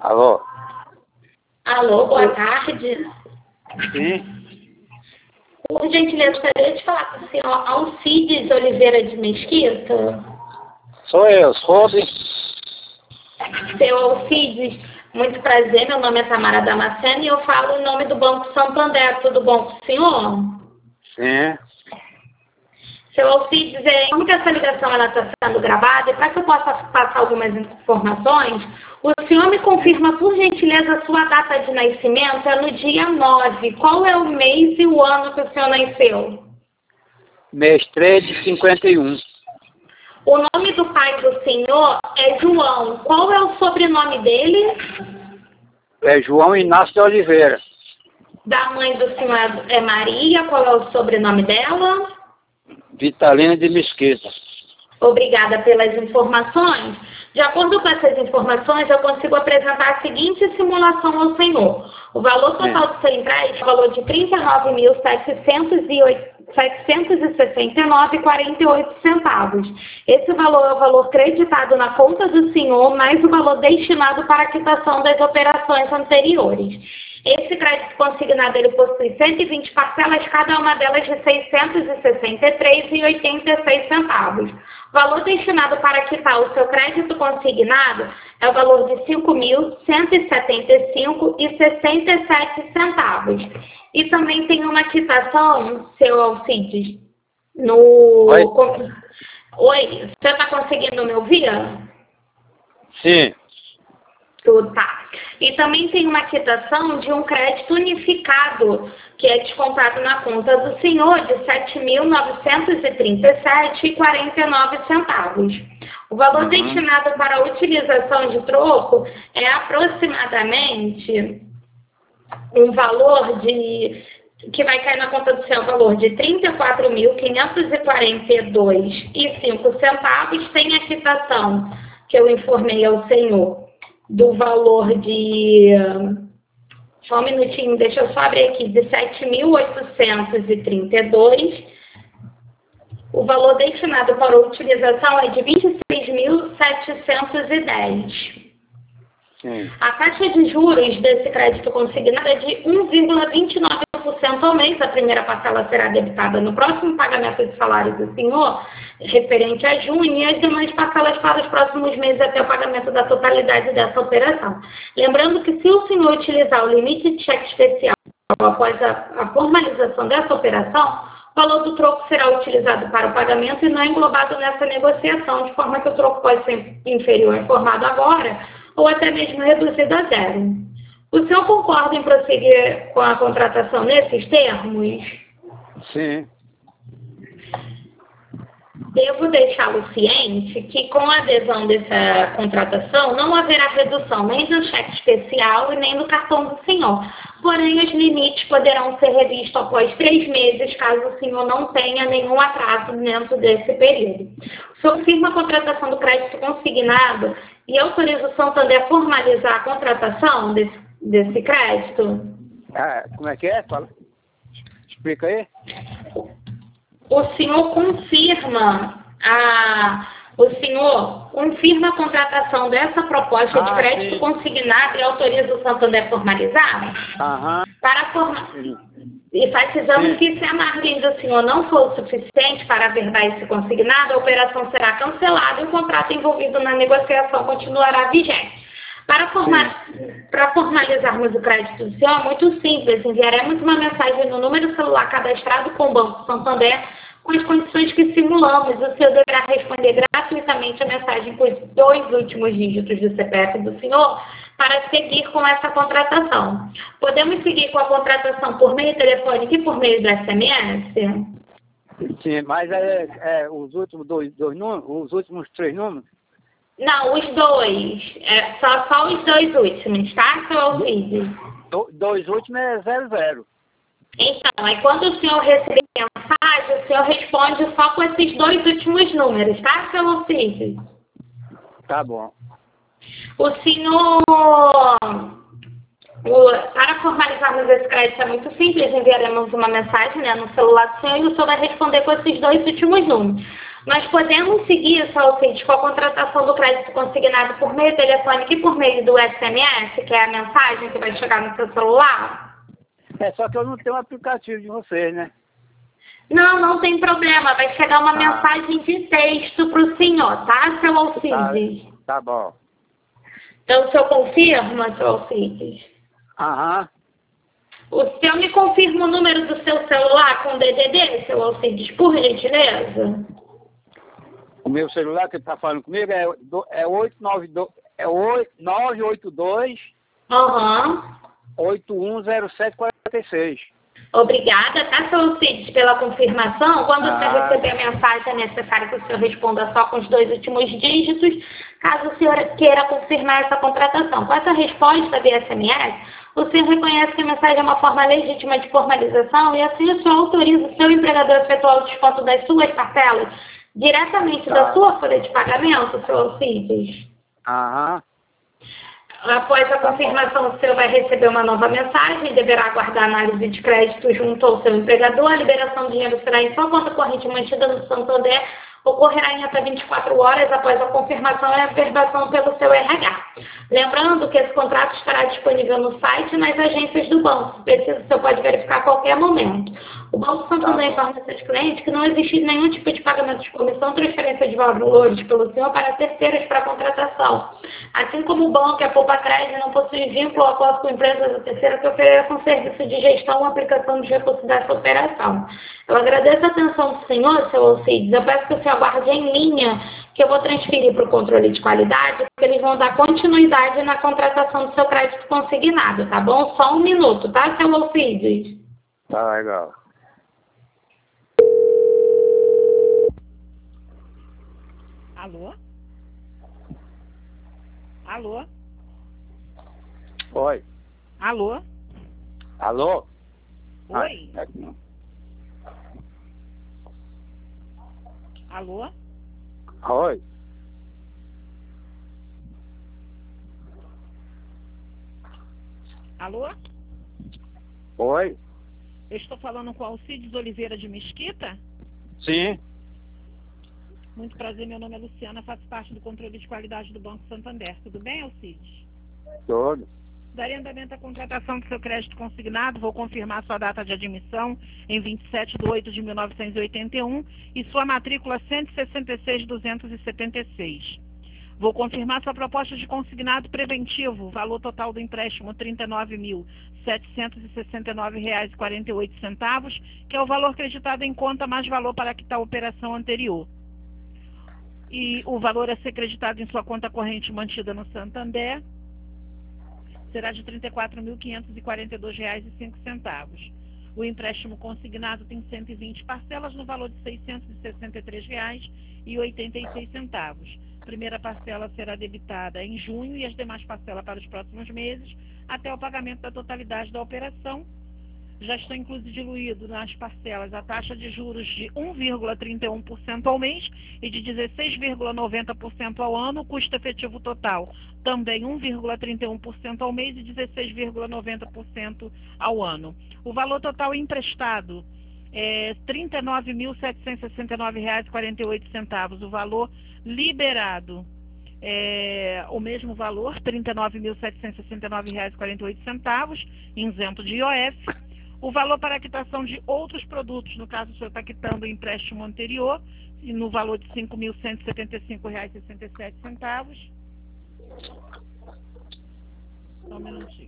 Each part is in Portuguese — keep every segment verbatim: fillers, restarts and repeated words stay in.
Alô? Alô, boa tarde. Sim? Por gentileza, gostaria de falar com o senhor Alcides Oliveira de Mesquita. Sou eu, soube. Seu Alcides, muito prazer, meu nome é Tamara Damasceno e eu falo em nome do Banco Santander. Tudo bom com o senhor? Sim. Seu Alcides, é, como que essa ligação está sendo gravada, e para que eu possa passar algumas informações, o senhor me confirma, por gentileza, a sua data de nascimento é no dia nove. Qual é o mês e o ano que o senhor nasceu? Mês três de cinquenta e um. O nome do pai do senhor é João. Qual é o sobrenome dele? É João Inácio de Oliveira. Da mãe do senhor é Maria. Qual é o sobrenome dela? Vitalina de Mesquita. Obrigada pelas informações. De acordo com essas informações, eu consigo apresentar a seguinte simulação ao senhor. O valor total do seu empréstimo é o valor de trinta e nove mil setecentos e sessenta e nove reais e quarenta e oito centavos. Esse valor é o valor creditado na conta do senhor, mais o valor destinado para a quitação das operações anteriores. Esse crédito consignado ele possui cento e vinte parcelas, cada uma delas de seiscentos e sessenta e três reais e oitenta e seis centavos. O valor destinado para quitar o seu crédito consignado é o valor de cinco mil cento e setenta e cinco reais e sessenta e sete centavos. E também tem uma quitação, seu Alcides, no... Oi? Oi, você está conseguindo me ouvir? Sim. Tá. E também tem uma quitação de um crédito unificado, que é descontado na conta do senhor de sete mil novecentos e trinta e sete reais e quarenta e nove centavos. O valor Uhum. destinado para a utilização de troco é aproximadamente um valor de que vai cair na conta do senhor, o valor de trinta e quatro mil quinhentos e quarenta e dois reais e cinco centavos, sem a quitação que eu informei ao senhor, do valor de, só um minutinho, deixa eu só abrir aqui, de sete mil oitocentos e trinta e dois reais. O valor destinado para a utilização é de vinte e seis mil setecentos e dez reais. Sim. A taxa de juros desse crédito consignado é de um vírgula vinte e nove por cento ao mês. A primeira parcela será debitada no próximo pagamento de salário do senhor, referente a junho, e as demais parcelas para os próximos meses até o pagamento da totalidade dessa operação. Lembrando que, se o senhor utilizar o limite de cheque especial após a, a formalização dessa operação, o valor do troco será utilizado para o pagamento e não é englobado nessa negociação, de forma que o troco pode ser inferior ao informado agora, ou até mesmo reduzido a zero. O senhor concorda em prosseguir com a contratação nesses termos? Sim. Devo deixá-lo ciente que, com a adesão dessa contratação, não haverá redução nem do cheque especial e nem do cartão do senhor. Porém, os limites poderão ser revistos após três meses, caso o senhor não tenha nenhum atraso dentro desse período. O senhor firma a contratação do crédito consignado e autoriza o Santander a formalizar a contratação desse, desse crédito? Ah, como é que é? Fala. Explica aí. O senhor confirma a... O senhor confirma a contratação dessa proposta Ah, de crédito sim. consignado e autoriza o Santander a formalizar? Aham. Para formar... Sim. Enfatizamos Sim. que, se a margem do senhor não for o suficiente para averbar esse consignado, a operação será cancelada e o contrato envolvido na negociação continuará vigente. Para, formar, para formalizarmos o crédito do senhor, é muito simples. Enviaremos uma mensagem no número celular cadastrado com o Banco Santander com as condições que simulamos. O senhor deverá responder gratuitamente a mensagem com os dois últimos dígitos do C P F do senhor para seguir com essa contratação. Podemos seguir com a contratação por meio telefônico e por meio do S M S? Sim, mas é, é os últimos dois, dois números, os últimos três números? Não, os dois. É, só, só os dois últimos, tá, seu Alcides? Do, dois últimos é zero zero. Então, aí quando o senhor receber a mensagem, o senhor responde só com esses dois últimos números, tá, seu Alcides? Tá bom. O senhor, o, para formalizarmos esse crédito é muito simples, enviaremos uma mensagem, né, no celular do senhor e o senhor vai responder com esses dois últimos números. Nós podemos seguir, seu Alcides, com a contratação do crédito consignado por meio telefônico e por meio do S M S, que é a mensagem que vai chegar no seu celular? É, só que eu não tenho o aplicativo de vocês, né? Não, não tem problema. Vai chegar uma Ah. mensagem de texto para o senhor, tá, seu Alcides? Tá, tá bom. Então, o senhor confirma, seu Alcides? Aham. O senhor me confirma o número do seu celular com D D D, seu Alcides, por gentileza? O meu celular que tá falando comigo é, do- é oito nove dois, é nove oito dois, Aham. oito um zero sete quatro seis. Obrigada, tá, seu Alcides, pela confirmação. Quando o senhor Ah. receber a mensagem, é necessário que o senhor responda só com os dois últimos dígitos, caso o senhor queira confirmar essa contratação. Com essa resposta via S M S, o senhor reconhece que a mensagem é uma forma legítima de formalização e assim o senhor autoriza o seu empregador a efetuar o desconto das suas parcelas diretamente Tá. da sua folha de pagamento, seu Alcides. Aham. Após a confirmação, o senhor vai receber uma nova mensagem e deverá aguardar a análise de crédito junto ao seu empregador. A liberação do dinheiro será em sua conta corrente mantida no Santander, ocorrerá em até vinte e quatro horas após a confirmação e a averbação pelo seu R H. Lembrando que esse contrato estará disponível no site e nas agências do banco. Se preciso, o senhor pode verificar a qualquer momento. O Banco Santander informa seus clientes que não existe nenhum tipo de pagamento de comissão, transferência de valores pelo senhor para terceiros para contratação. Assim como o banco e a Poupa Crédito não possuem vínculo ou acordo com empresas ou terceiras que ofereçam serviço de gestão ou aplicação de recursos dessa operação. Eu agradeço a atenção do senhor, seu Alcides. Eu peço que o senhor aguarde em linha, que eu vou transferir para o controle de qualidade, porque eles vão dar continuidade na contratação do seu crédito consignado, tá bom? Só um minuto, tá, seu Alcides? Tá legal. Alô? Alô? Oi. Alô? Alô? Oi? Ah, é que não. Alô? Oi. Alô? Oi. Eu estou falando com Alcides Oliveira de Mesquita? Sim. Muito prazer, meu nome é Luciana, faço parte do controle de qualidade do Banco Santander. Tudo bem, Alcides? Tudo. Darei andamento à contratação do seu crédito consignado, vou confirmar sua data de admissão em vinte e sete de oito de mil novecentos e oitenta e um e sua matrícula cento e sessenta e seis mil duzentos e setenta e seis. Vou confirmar sua proposta de consignado preventivo, valor total do empréstimo trinta e nove mil setecentos e sessenta e nove reais e quarenta e oito centavos, que é o valor creditado em conta mais valor para quitar a operação anterior. E o valor a ser creditado em sua conta corrente mantida no Santander será de trinta e quatro mil quinhentos e quarenta e dois reais e cinco centavos. O empréstimo consignado tem cento e vinte parcelas no valor de seiscentos e sessenta e três reais e oitenta e seis centavos. A primeira parcela será debitada em junho e as demais parcelas para os próximos meses, até o pagamento da totalidade da operação. Já está incluso diluído nas parcelas a taxa de juros de um vírgula trinta e um por cento ao mês e de dezesseis vírgula noventa por cento ao ano, custo efetivo total também um vírgula trinta e um por cento ao mês e dezesseis vírgula noventa por cento ao ano. O valor total emprestado é trinta e nove mil setecentos e sessenta e nove reais e quarenta e oito centavos. O valor liberado é o mesmo valor, trinta e nove mil setecentos e sessenta e nove reais e quarenta e oito centavos, isento de I O F. O valor para a quitação de outros produtos, no caso o senhor está quitando o empréstimo anterior, no valor de cinco mil cento e setenta e cinco reais e sessenta e sete centavos. Só um minutinho.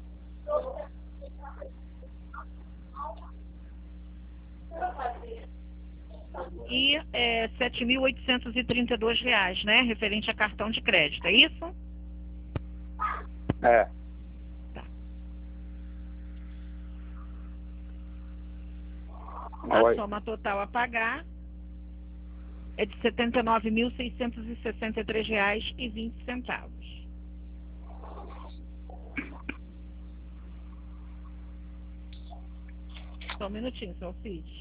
E é, sete mil oitocentos e trinta e dois reais, né? Referente a cartão de crédito, é isso? É. A Oi. soma total a pagar é de setenta e nove mil seiscentos e sessenta e três reais e vinte centavos. Só um minutinho, seu Alcides.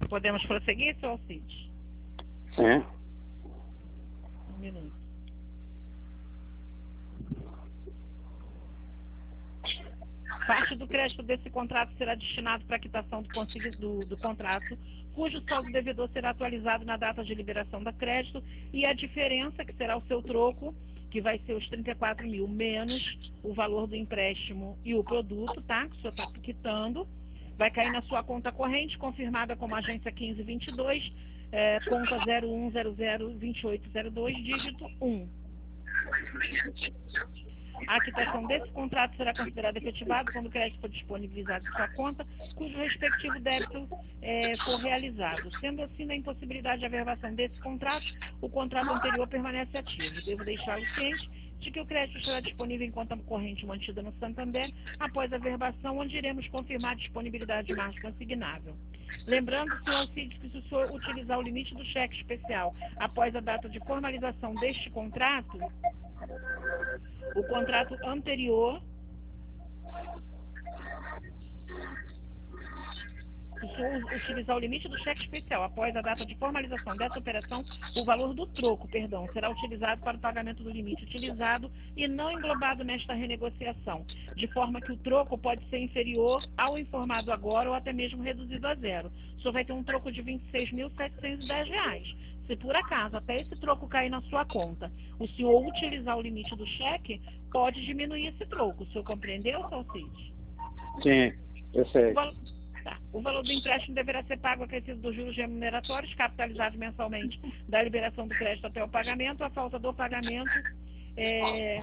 Podemos prosseguir, seu Alcides? Sim. Um minuto. Parte do crédito desse contrato será destinado para a quitação do, do, do contrato, cujo saldo devedor será atualizado na data de liberação da crédito, e a diferença, que será o seu troco, que vai ser os trinta e quatro mil menos o valor do empréstimo e o produto, tá? Que o senhor está quitando, vai cair na sua conta corrente, confirmada como agência quinze vinte e dois, é, conta zero um zero zero dois oito zero dois, dígito um. A quitação desse contrato será considerada efetivada quando o crédito for disponibilizado em sua conta, cujo respectivo débito é, for realizado. Sendo assim, na impossibilidade de averbação desse contrato, o contrato anterior permanece ativo. Devo deixá-lo ciente de que o crédito estará disponível em conta corrente mantida no Santander após a averbação, onde iremos confirmar a disponibilidade de margem consignável. Lembrando, senhor Alcides, que se o senhor utilizar o limite do cheque especial após a data de formalização deste contrato, o contrato anterior, se o senhor utilizar o limite do cheque especial após a data de formalização dessa operação, o valor do troco, perdão, será utilizado para o pagamento do limite utilizado e não englobado nesta renegociação, de forma que o troco pode ser inferior ao informado agora ou até mesmo reduzido a zero. O senhor vai ter um troco de vinte e seis mil setecentos e dez reais. Se por acaso até esse troco cair na sua conta, o senhor utilizar o limite do cheque, pode diminuir esse troco. O senhor compreendeu, seu Alcides? Sim, eu sei. O valor, tá. O valor do empréstimo deverá ser pago acrescido dos juros remuneratórios, capitalizados mensalmente da liberação do crédito até o pagamento. A falta do pagamento é...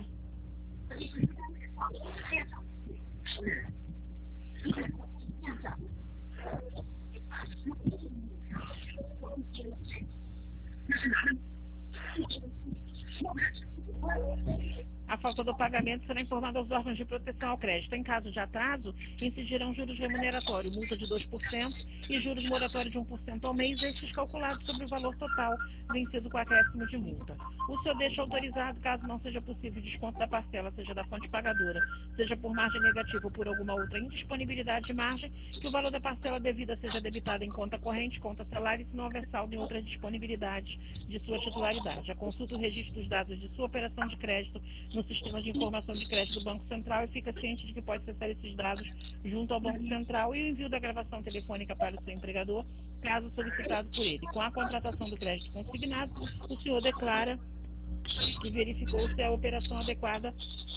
A falta do pagamento será informada aos órgãos de proteção ao crédito. Em caso de atraso, incidirão juros remuneratórios, multa de dois por cento e juros moratórios de um por cento ao mês, estes calculados sobre o valor total vencido com acréscimo de multa. O senhor deixa autorizado, caso não seja possível o desconto da parcela, seja da fonte pagadora, seja por margem negativa ou por alguma outra indisponibilidade de margem, que o valor da parcela devida seja debitado em conta corrente, conta salário, e se não houver saldo em outras disponibilidades de sua titularidade. A consulta o registro dos dados de sua operação de crédito no Sistema de Informação de Crédito do Banco Central e fica ciente de que pode acessar esses dados junto ao Banco Central, e o envio da gravação telefônica para o seu empregador, caso solicitado por ele. Com a contratação do crédito consignado, o senhor declara que verificou se a operação adequada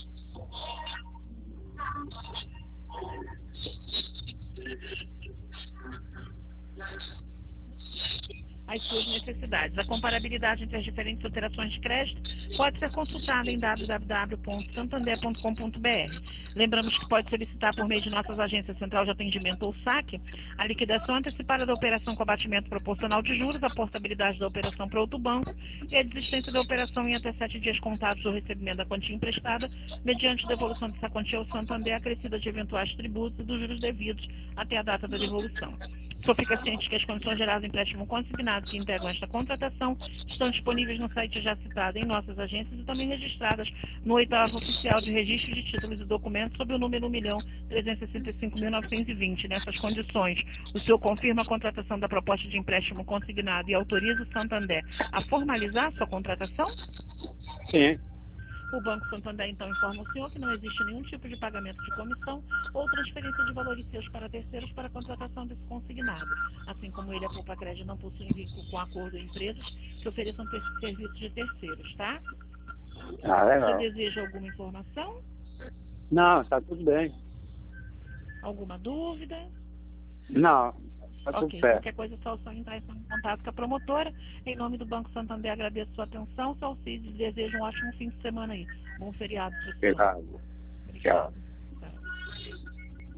às suas necessidades. A comparabilidade entre as diferentes operações de crédito pode ser consultada em w w w ponto santander ponto com ponto b r. Lembramos que pode solicitar por meio de nossas agências Central de Atendimento ou saque a liquidação antecipada da operação com abatimento proporcional de juros, a portabilidade da operação para outro banco e a desistência da operação em até sete dias contados do recebimento da quantia emprestada, mediante devolução dessa quantia ao Santander acrescida de eventuais tributos e dos juros devidos até a data da devolução. O senhor fica ciente que as condições gerais do empréstimo consignado que integram esta contratação estão disponíveis no site já citado em nossas agências e também registradas no oitavo oficial de registro de títulos e documentos sob o número um milhão trezentos e sessenta e cinco mil novecentos e vinte. Nessas condições, o senhor confirma a contratação da proposta de empréstimo consignado e autoriza o Santander a formalizar sua contratação? Sim. O Banco Santander, então, informa o senhor que não existe nenhum tipo de pagamento de comissão ou transferência de valores seus para terceiros para a contratação desse consignado, assim como ele, a Poupa Crédito, não possui vínculo com acordo em empresas que ofereçam serviços de terceiros, tá? Ah, legal. Você deseja alguma informação? Não, está tudo bem. Alguma dúvida? Não, está tudo Ok, certo. qualquer coisa é só o senhor entrar em contato com a promotora. Em nome do Banco Santander, agradeço a sua atenção. Seu Alcides, desejo um ótimo fim de semana aí. Bom feriado para o senhor. Obrigado. Obrigado. Tchau.